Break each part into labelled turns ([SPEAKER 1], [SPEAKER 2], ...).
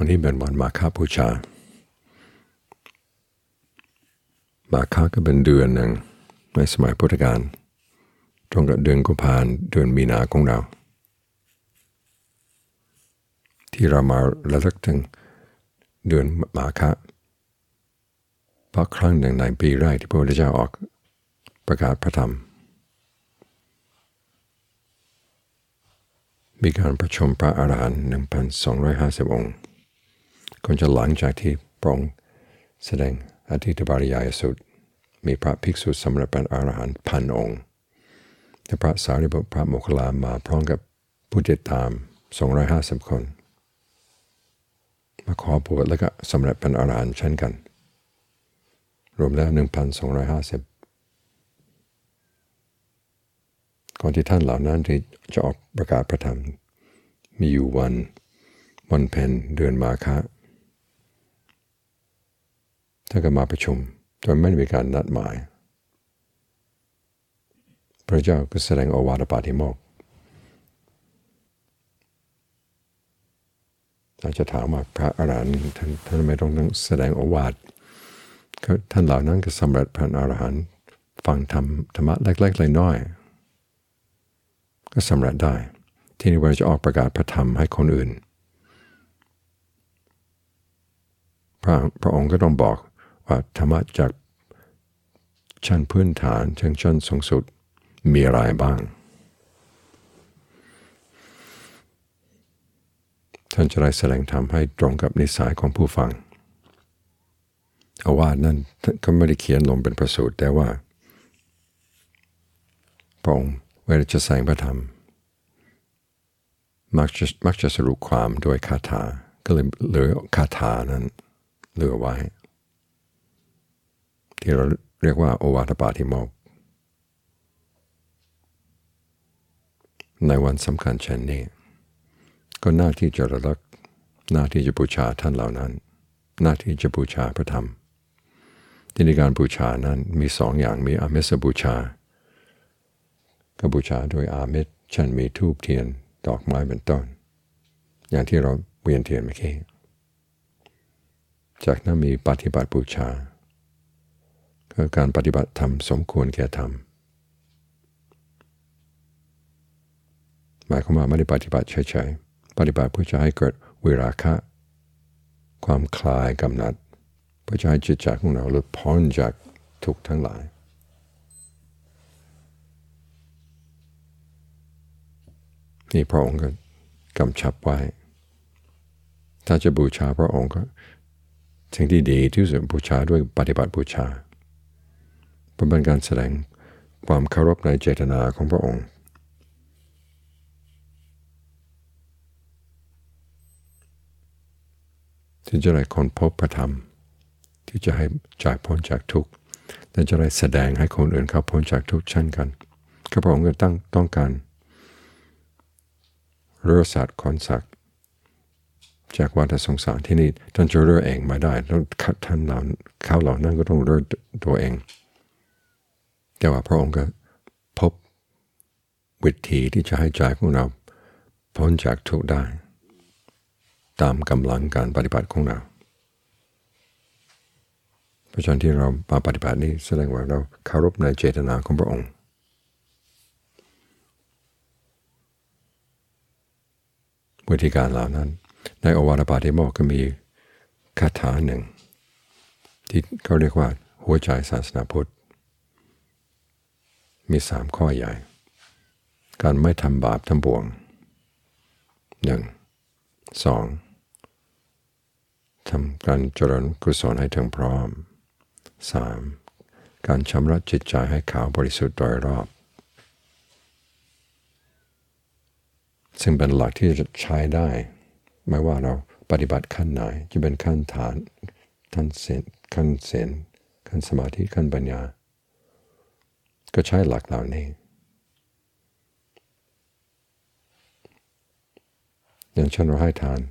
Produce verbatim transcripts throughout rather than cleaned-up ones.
[SPEAKER 1] วันนี้เป็นวันมาฆบูชามาฆก็เป็นเดือนหนึ่งในสมัยพุทธกาลตรงกับเดือนกุมภาพันธ์เดือนมีนาของเราที่เรามาระลึกถึงเดือนมาฆเพราะครั้งหนึ่งในปีแรกที่พระพุทธเจ้าออกประกาศพระธรรมมีการประชุมพระอรหันต์ หนึ่งพันสองร้อยห้าสิบ องค์ก่อนจะหลังจากที่พระองค์แสดงอธิตบาริยายสูตรมีพระภิกษุสำเร็จเป็นอรหันต์พันองค์แต่พระสารีบุตรพระโมคคัลลามาพร้อมกับผู้ติดตามสองร้อยห้าสิบคนมาขอบวชแล้วก็สำเร็จเป็นอรหันต์เช่นกันรวมแล้ว หนึ่งพันสองร้อยห้าสิบ ก่อนที่ท่านเหล่านั้นที่จะออกประกาศพระธรรมมีอยู่วันวันเพ็ญเดือนมาฆะท่านก็มาประชุมโดยไม่ได้มีการนัดหมายพระเจ้าก็แสดงโอวาทปาฏิโมกข์อาจจะถามว่าพระอรหันต์ท่านท่านไม่ต้องแสดงโอวาทท่านเหล่านั้นก็สำเร็จเป็นอรหันต์ฟังธรรมธรรมะเล็กๆน้อยๆก็สำเร็จได้ที่นี่ว่าจะออกประกาศพระธรรมให้คนอื่นพระพระองค์ก็ต้องบอกว่าธรรมะจากชั้นพื้นฐานถึงชั้นสูงสุดมีอะไรบ้างท่านจะได้แสดงธรรมให้ตรงกับนิสัยของผู้ฟังโอวาทนั้นก็ไม่ได้เขียนลงเป็นพระสูตรแต่ว่าพระองค์เวลาจะแสดงพระธรรมมักจะมักจะสรุปความโดยคาถาก็เลยเหลือคาถานั้นเหลือไว้ที่เราเรียกว่าโอวาทปาฏิโมกข์ในวันสำคัญเช่นนี้ก็หน้าที่จะระลึกหน้าที่จะบูชาท่านเหล่านั้นหน้าที่จะบูชาพระธรรมที่ในการบูชานั้นมีสองอย่างมีอามิสบูชาก็บูชาโดยอามิสเช่นมีธูปเทียนดอกไม้เป็นต้นอย่างที่เราเวียนเทียนเมื่อกี้จากนั้นมีปฏิบัติบูชาคือการปฏิบัติธรรมสมควรแก่ธรรมหมายความว่าไม่ได้ปฏิบัติเฉยๆปฏิบัติเพื่อจะให้เกิดวิราคะความคลายกำหนัดเพื่อจะให้จิตใจของเราหลุดพ้นจากทุกข์ทั้งหลายนี่พระองค์ก็กำชับไว้ถ้าจะบูชาพระองค์ก็สิ่งที่ดีที่สุดบูชาด้วยปฏิบัติบูชาเป็นการแสดงความเคารพในเจตนาของพระองค์ที่จะได้ค้นพบพระธรรมที่จะให้จากพ้นจากทุกข์และจะได้แสดงให้คนอื่นเขาพ้นจากทุกข์เช่นกันก็พระองค์ก็ตั้งต้องการเรือสัตว์ขนสัตว์จากวัฏสงสารที่นี่ท่านจะเรือเองไม่ได้แล้วท่านเหล่าเขาเหล่านั้นก็ต้องเรือตัวเองแต่ว่าพระองค์ก็พบวิธีที่จะให้ใจของเราพ้นจากทุกข์ได้ตามกำลังการปฏิบัติของเราเพราะฉะนั้นที่เรามาปฏิบัตินี้แสดงว่าเราเคารพในเจตนาของพระองค์วิธีการเหล่านั้นในโอวาทปาฏิโมกข์ก็มีคาถาหนึ่งที่เขาเรียกว่าหัวใจศาสนาพุทธมีสามข้อใหญ่การไม่ทำบาปทำบ่วงหนึ่งสองทำการเจริญกุศลให้ถึงพร้อมสามการชำระจิตใจให้ขาวบริสุทธิ์โดยรอบซึ่งเป็นหลักที่จะใช้ได้ไม่ว่าเราปฏิบัติขั้นไหนจะเป็นขั้นฐานขั้นเสียนขั้นเสียนขั้นสมาธิขั้นปัญญาก็ใช้หลักเหล่านี้อย่างเช่นเราให้ทาน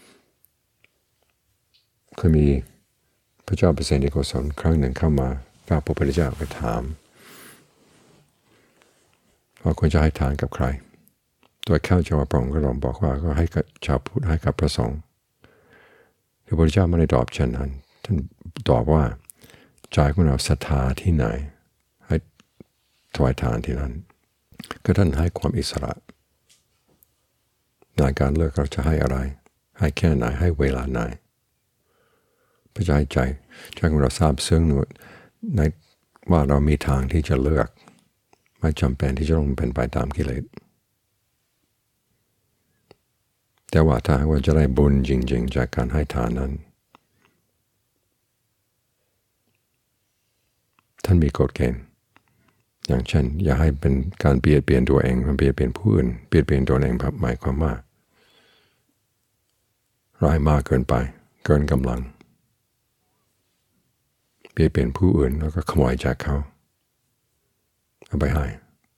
[SPEAKER 1] เคยมีพระเจ้าเปรตโกศลครั้งหนึ่งเข้ามาพระพุทธเจ้าก็ถามว่าควรจะให้ทานกับใครโดยเข้าใจว่าพระองค์ก็ลองบอกว่าก็ให้กับชาวพุทธให้กับพระสงฆ์พระพุทธเจ้าไม่ได้ตอบเช่นนั้นท่านตอบว่าใจของเราศรัทธาที่ไหนให้ถวายทานที่นั้นก็ท่านให้ความอิสระในการเลือกเราจะให้อะไรให้แค่ไหนให้เวลาไหนพระใจใจใจของเราทราบซึ้งในว่าเรามีทางที่จะเลือกไม่จำเป็นที่จะต้องเป็นไปตามกิเลสแต่ว่าถ้าว่าจะได้บุญจริงๆจากการให้ทานนั้นท่านมีกฎเกณฑ์อย่างเช่นอย่าให้เป็นการเบียดเบียนตัวเองมันเบียดเบียนผู้อื่นเบียดเบียนตัวเองหมายความว่าร้ายมากเกินไปเกินกำลังเบียดเบียนผู้อื่นแล้วก็ขโมยจากเขาเอาไปให้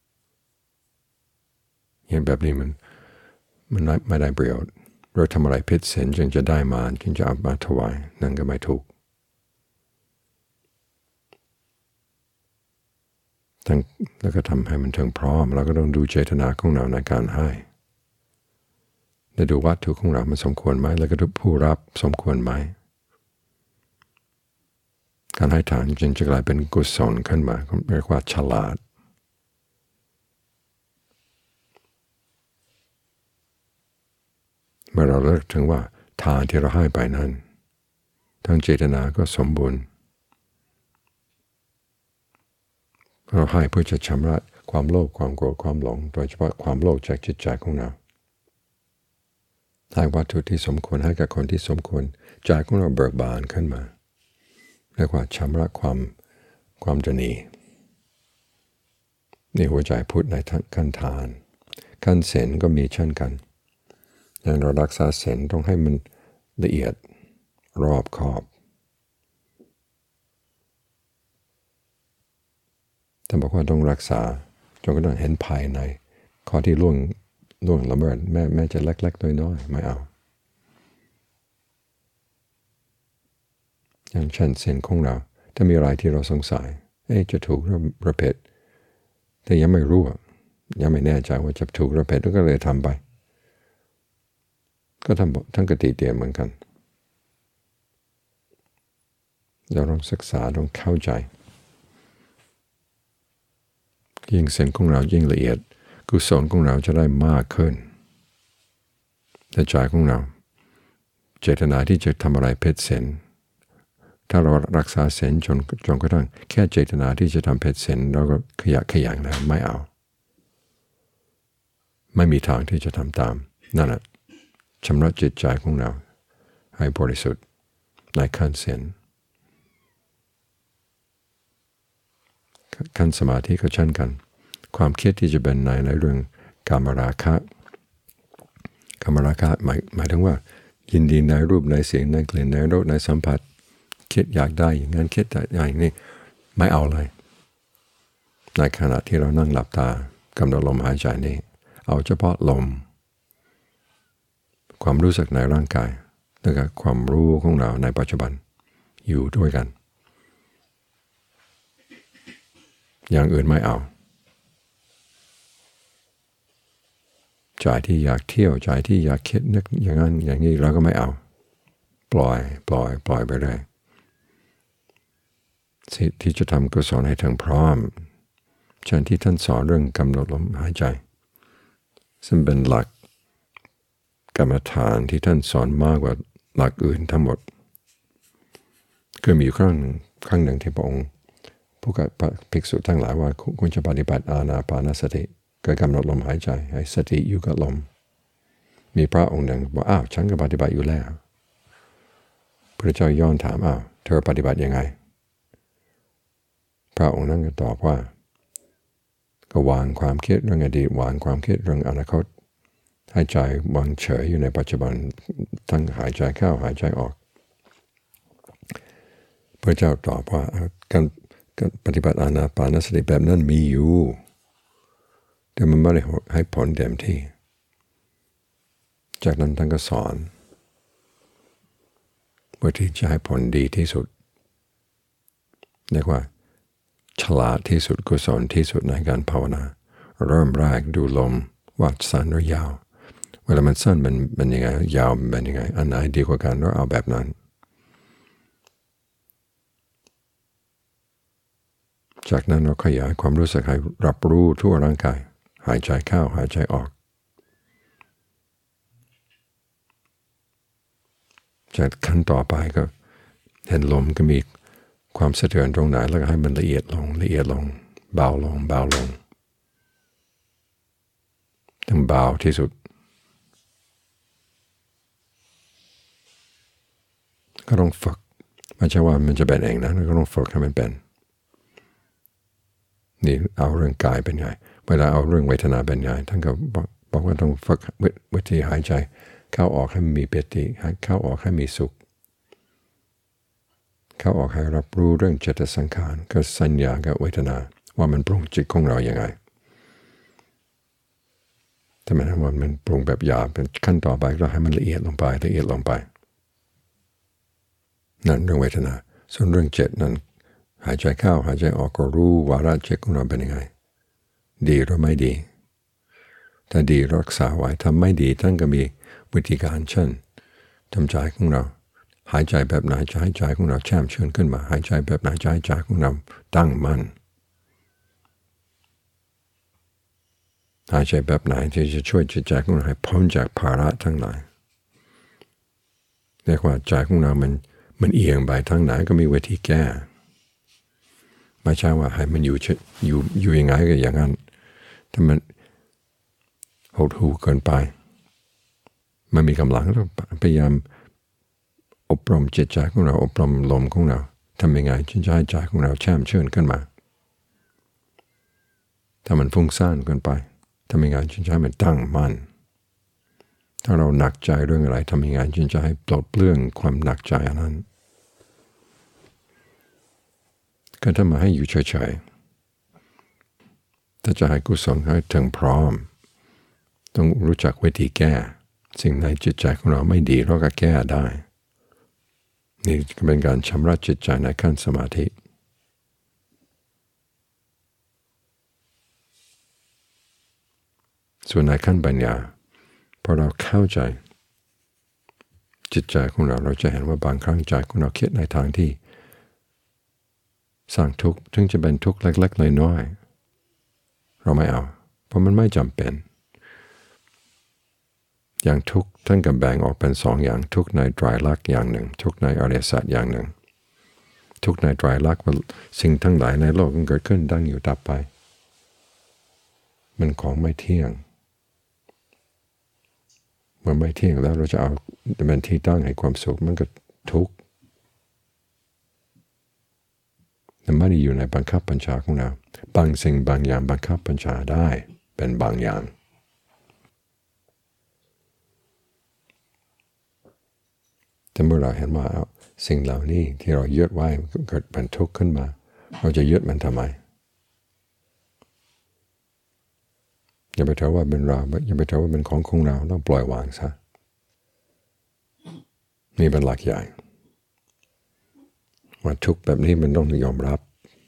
[SPEAKER 1] อย่างแบบนี้มันมันไม่ได้ประโยชน์เราทำอะไรผิดศีลจึงจะได้มาจึงจะเอามาถวายนั่นก็ไม่ถูกทั้งแล้วก็ทำให้มันถึงพร้อมเราก็ต้องดูเจตนาของเราในการให้และดูวัตถุของเรามันสมควรไหมแล้วก็ดูผู้รับสมควรไหมการให้ทานจึงจะกลายเป็นกุศลขึ้นมาเรียกว่าฉลาดเมื่อเราเลิกถึงว่าทานที่เราให้ไปนั้นทั้งเจตนาก็สมบูรณ์เราให้เพื่อจะชำระความโลภความโกรธความหลงโดยเฉพาะความโลภจากจิตใจของเราให้วัตถุที่สมควรให้กับคนที่สมควรใจของเราเบิกบานขึ้นมาเรียกว่าชำระความความตนีในหัวใจพุทธในขั้นทานขั้นศีลก็มีเช่นกันอย่างเรารักษาศีลต้องให้มันละเอียดรอบคอบท่านบอกว่าต้องรักษาจนกระทั่งเห็นภายในข้อที่ล่วงล่วงละเมิดแม้แม้จะเล็กๆน้อยๆไม่เอาอย่างเช่นศีลของเราถ้ามีอะไรที่เราสงสัยเอ๊ะจะถูกหรือประเภทแต่ยังไม่รู้ยังไม่แน่ใจว่าจะถูกหรือประเภทก็เลยทำไปก็ทำทั้งกติเตียมเหมือนกันเราต้องศึกษาต้องเข้าใจยิ่งศีลของเรายิ่งละเอียดกุศลของเราจะได้มากขึ้นแต่ใจของเราเจตนาที่จะทำอะไรเพศศีลถ้าเรารักษาศีลจนจนกระทั่งแค่เจตนาที่จะทำเพศศีลเราก็ขยะขยันแล้วไม่เอาไม่มีทางที่จะทำตามนั่นแหละชำระจิตใจของเราให้บริสุทธิ์ในขั้นศีลขั้นสมาธิก็เช่นกันความคิดที่จะเป็นในในเรื่องกามราคะกามราคะหมายหมายถึงว่ายินดีในรูปในเสียงในกลิ่นในรสในสัมผัสคิดอยากได้อย่างนั้นคิดแต่อย่างนี้ไม่เอาเลยในขณะที่เรานั่งหลับตากำหนดลมหายใจนี้เอาเฉพาะลมความรู้สึกในร่างกายแล้วก็ความรู้ของเราในปัจจุบันอยู่ด้วยกันอย่างอื่นไม่เอาใจที่อยากเที่ยวใจที่อยากคิดนึกอย่างนั้นอย่างนี้เราก็ไม่เอาปล่อยปล่อยปล่อยไปได้สิที่จะทำกุศลให้ถึงพร้อมเช่นที่ท่านสอนเรื่องกำหนดลมหายใจซึ่งเป็นหลักกรรมฐานที่ท่านสอนมากกว่าหลักอื่นทั้งหมดคือมีอยู่ครั้งหนึ่งครั้งหนึ่งที่พระองค์ผู้กับภิกษุทั้งหลายว่าคุณจะปฏิบัติอานาปานสติก็กำหนดลมหายใจให้สติอยู่กับลมมีพระองค์หนึ่งบอกอ้าวฉันก็ปฏิบัติอยู่แล้วพระเจ้าย้อนถามอ้าวเธอปฏิบัติยังไงพระองค์นั้นก็ตอบว่าก็วางความคิดเรื่องอดีตวางความคิดเรื่องอนาคตให้ใจวางเฉยอยู่ในปัจจุบันทั้งหายใจเข้าหายใจออกพระเจ้าตอบว่าการปฏิบัติอานาปานสติแบบนั้นมีอยู่แต่มันไม่ได้ให้ผลเต็มที่จากนั้นท่านก็สอนว่าที่จะให้ผลดีที่สุดเรียกว่าฉลาดที่สุดกุศลที่สุดในการภาวนาเริ่มแรกดูลมว่าสั้นหรือยาวเวลามันสั้นมันเป็นยังไงยาวมันเป็นยังไงอันไหนดีกว่ากันเราเอาแบบนั้นจากนั้นเราขยายความรู้สึกให้รับรู้ทั่วร่างกายหายใจเข้าหายใจออกจากขั้นต่อไปก็เห็นลมก็มีความสะเทือนตรงไหนแล้วก็ให้มันละเอียดลงละเอียดลงเบาลงเบาลงถึงเบาที่สุดก็ต้องฝึกไม่ใช่ว่ามันจะเป็นเองนะก็ต้องฝึกให้มันเป็นนี่เอาเรื่องกายเป็นไงเวลาเอาเรื่องเวทนาเป็นไงท่านก็บอกบอกว่าต้องฝึกวิธีหายใจเข้าออกให้มีปิติเข้าออกให้มีสุขเข้าออกให้รับรู้เรื่องจิตสังขารก็สัญญากับเวทนาว่ามันปรุงจิตของเราอย่างไรแต่หมายถึงว่ามันปรุงแบบหยาบเป็นขั้นต่อไปก็ให้มันละเอียดลงไปละเอียดลงไปนั่นเรื่องเวทนาส่วนเรื่องจิตนั้นหายใจเข้าหายใจออกก็รู้วาระจิตของเราเป็นยังไงดีหรือไม่ดีถ้าดีรักษาไว้ถ้าไม่ดีท่านก็มีวิธีการเช่นทำใจของเราหายใจแบบไหนจะให้ใจของเราแช่มชื่นขึ้นมาหายใจแบบไหนจะให้ใจของเราตั้งมั่นหายใจแบบไหนที่จะช่วยจิตใจของเราให้พ้นจากภาระทั้งหลายเรียกว่าใจของเรามันมันเอียงไปทางไหนก็มีวิธีแก้ไม่ใช่ว่าให้มันอยู่อยู่อยู่ยังไงก็อย่างนั้นถ้ามันหดหู่เกินไปมันมีกำลังเราพยายามอบรมจิตใจของเราอบรมลมของเราทำยังไงจิตใจใจของเราแช่มชื่นขึ้นมาถ้ามันฟุ้งซ่านเกินไปทำยังไงจิตใจมันตั้งมั่นถ้าเราหนักใจเรื่องอะไรทำยังไงจิตใจให้ปลดเปลื้องความหนักใจอันนั้นก็ทำมาให้อยู่เฉยๆถ้าจะให้กุศลให้ถึงพร้อมต้องรู้จักวิธีแก้สิ่งในจิตใจของเราไม่ดีเราก็แก้ได้นี่เป็นการชำระจิตใจในขั้นสมาธิส่วนในขั้นปัญญาพอเราเข้าใจจิตใจของเราเราจะเห็นว่าบางครั้งใจของเราคิดในทางที่สร้างทุกข์ถึงจะเป็นทุกข์เล็กๆน้อยๆเราไม่เอาเพราะมันไม่จำเป็นอย่างทุกข์ท่านก็แบ่งออกเป็นสองอย่างทุกข์ในไตรลักษณ์อย่างหนึ่งทุกข์ในอริยสัจอย่างหนึ่งทุกข์ในไตรลักษณ์ว่าสิ่งทั้งหลายในโลกมันเกิดขึ้นตั้งอยู่ดับไปมันของไม่เที่ยงเมื่อไม่เที่ยงแล้วเราจะเอาเป็นที่ตั้งให้ความสุขมันก็ทุกข์แต่ไม่ได้อยู่ในบังคับบัญชาของเราบางสิ่งบางอย่างบังคับบัญชาได้เป็นบางอย่างแต่เมื่อเราเห็นว่าสิ่งเหล่านี้ที่เรายึดไว้เกิดเป็นทุกข์ขึ้นมาเราจะยึดมันทำไมอย่าไปถือว่าเป็นเราอย่าไปถือว่าเป็นของของเราต้องปล่อยวางซะนี่เป็นหลักใหญ่ว่าทุกข์แบบนี้มันต้องยอมรับ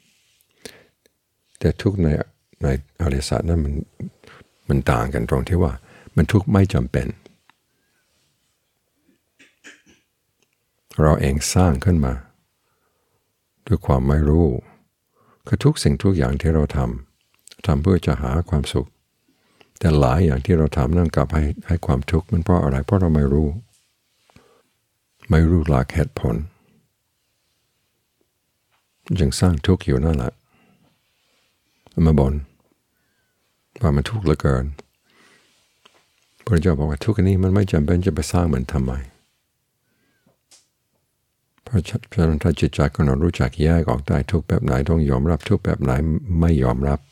[SPEAKER 1] แต่ทุกข์ในในอริยสัจนั้นมันมันต่างกันตรงที่ว่ามันทุกข์ไม่จำเป็นเราเองสร้างขึ้นมาด้วยความไม่รู้คือทุกสิ่งทุกอย่างที่เราทำทำเพื่อจะหาความสุขแต่หลายอย่างที่เราทำนั่นกลับให้ให้ความทุกข์มันเพราะอะไรเพราะเราไม่รู้ไม่รู้หลักเหตุผลจึงสร้างทุกข์อยู่นั่นแหละมาบ่นว่ามันทุกข์เหลือเกินพระเจ้าบอกว่าทุกข์นี้มันไม่จำเป็นจะไปสร้างมันทำไมเพราะฉะนั้นถ้าจิตใจของเรารู้จักแยกออกได้ทุกแบบไหนต้องยอมรับทุกแบบไหนไม่ยอมรับ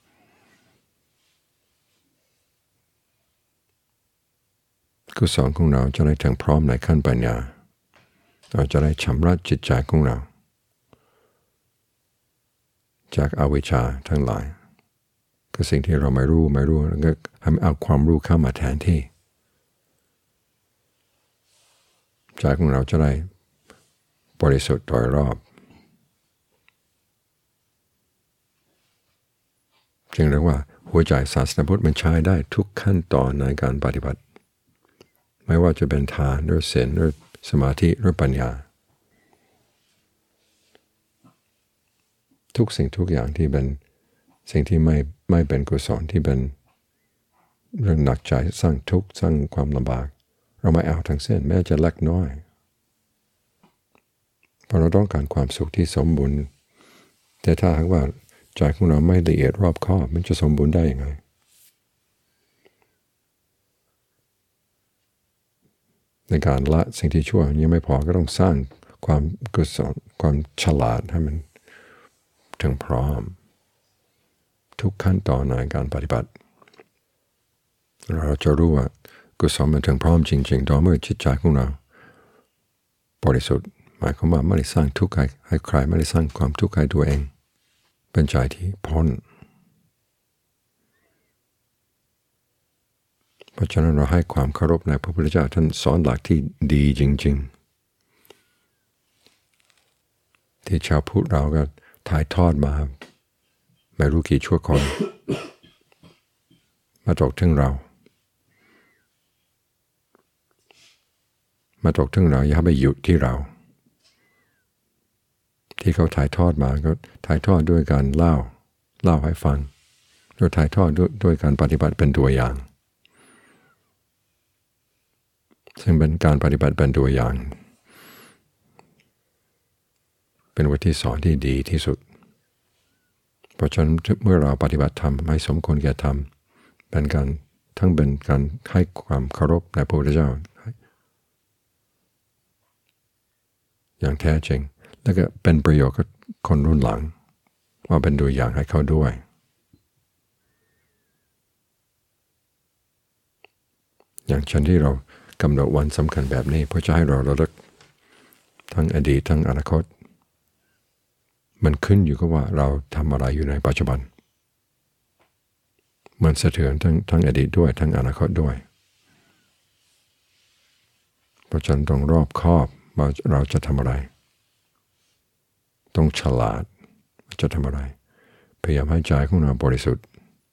[SPEAKER 1] กุศลของเราจะได้ถึงพร้อมในขั้นปัญญาเราจะได้ชำระจิตใจของเราจากอวิชชาทั้งหลายก็สิ่งที่เราไม่รู้ไม่รู้แล้วก็ให้เอาความรู้เข้ามาแทนที่ใจของเราจะได้บริสุทธิ์โดยรอบจึงเรียกว่าหัวใจศาสนาพุทธมันใช้ได้ทุกขั้นตอนในการปฏิบัติไม่ว่าจะเป็นทานหรือศีลหรือสมาธิหรือปัญญาถ้ทุกสิ่งทุกอย่างที่เป็นสิ่งที่ไม่ไม่เป็นกุศลที่เป็นเรื่องหนักใจสร้างทุกข์สร้างความลำบากเราไม่เอาทั้งสิ้นแม้จะเล็กน้อยเพราะเราต้องการความสุขที่สมบูรณ์แต่ถ้าหากว่าใจของเราไม่ละเอียดรอบคอบมันจะสมบูรณ์ได้ยังไงในการละสิ่งที่ชั่วยังไม่พอก็ต้องสร้างความกุศลความฉลาดให้มันถึงพร้อมทุกขั้นตอนในการปฏิบัติเราจะรู้ว่ากุศลมันถึงพร้อมจริงๆต่อเมื่อจิตใจของเราบริสุทธิ์หมายความว่าไม่ได้สร้างทุกข์ให้ใครไม่ได้สร้างความทุกข์ให้ตัวเองเป็นใจที่พ้นเพราะฉะนั้นเราให้ความเคารพในพระพุทธเจ้าท่านสอนหลักที่ดีจริงๆที่ชาวพุทธเราก็ถ่ายทอดมาไม่รู้กี่ชั่วคนมาตกถึงเรามาตกถึงเราอย่าไปหยุดที่เราที่เขาถ่ายทอดมาก็ถ่ายทอดด้วยการเล่าเล่าให้ฟังโดยถ่ายทอดด้วยด้วยการปฏิบัติเป็นตัวอย่างซึ่งเป็นการปฏิบัติเป็นตัวอย่างเป็นวิธีสอนที่ดีที่สุดเพราะฉะนั้นเมื่อเราปฏิบัติธรรมไม่สมควรแก่ธรรมเป็นการทั้งเป็นการให้ความเคารพในพระพุทธเจ้าอย่างแท้จริงแล้วก็เป็นประโยชน์กับคนรุ่นหลังว่าเป็นตัวอย่างให้เขาด้วยอย่างเช่นที่เรากำหนดวันสำคัญแบบนี้เพื่อจะให้เราระลึกทั้งอดีตทั้งอนาคตมันขึ้นอยู่กับว่าเราทำอะไรอยู่ในปัจจุบันมันสะเทือนทั้งทั้งอดีตด้วยทั้งอนาคตด้วยเพราะฉะนั้นต้องรอบคอบว่าเราจะทำอะไรต้องฉลาดจะทำอะไรพยายามให้ใจของเราบริสุทธิ์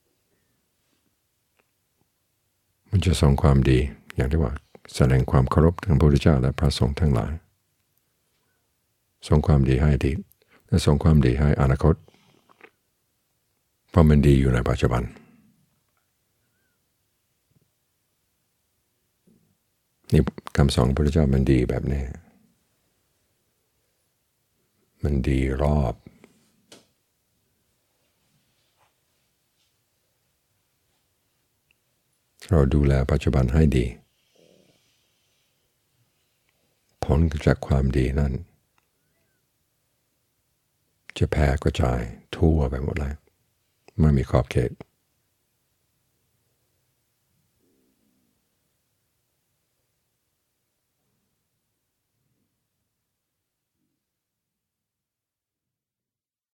[SPEAKER 1] มันจะส่งความดีอย่างที่ว่าแสดงความเคารพทั้งพระพุทธเจ้าและพระสงฆ์ทั้งหลายส่งความดีให้อดีตและส่งความดีให้อนาคตเพราะมันดีอยู่ในปัจจุบันนี่คำสอนพระพุทธเจ้ามันดีแบบนี้มันดีรอบเราดูแลปัจจุบันให้ดีผลจากความดีนั้นจะแผ่กระจายทั่วไปหมดเลยไม่มีขอบเขต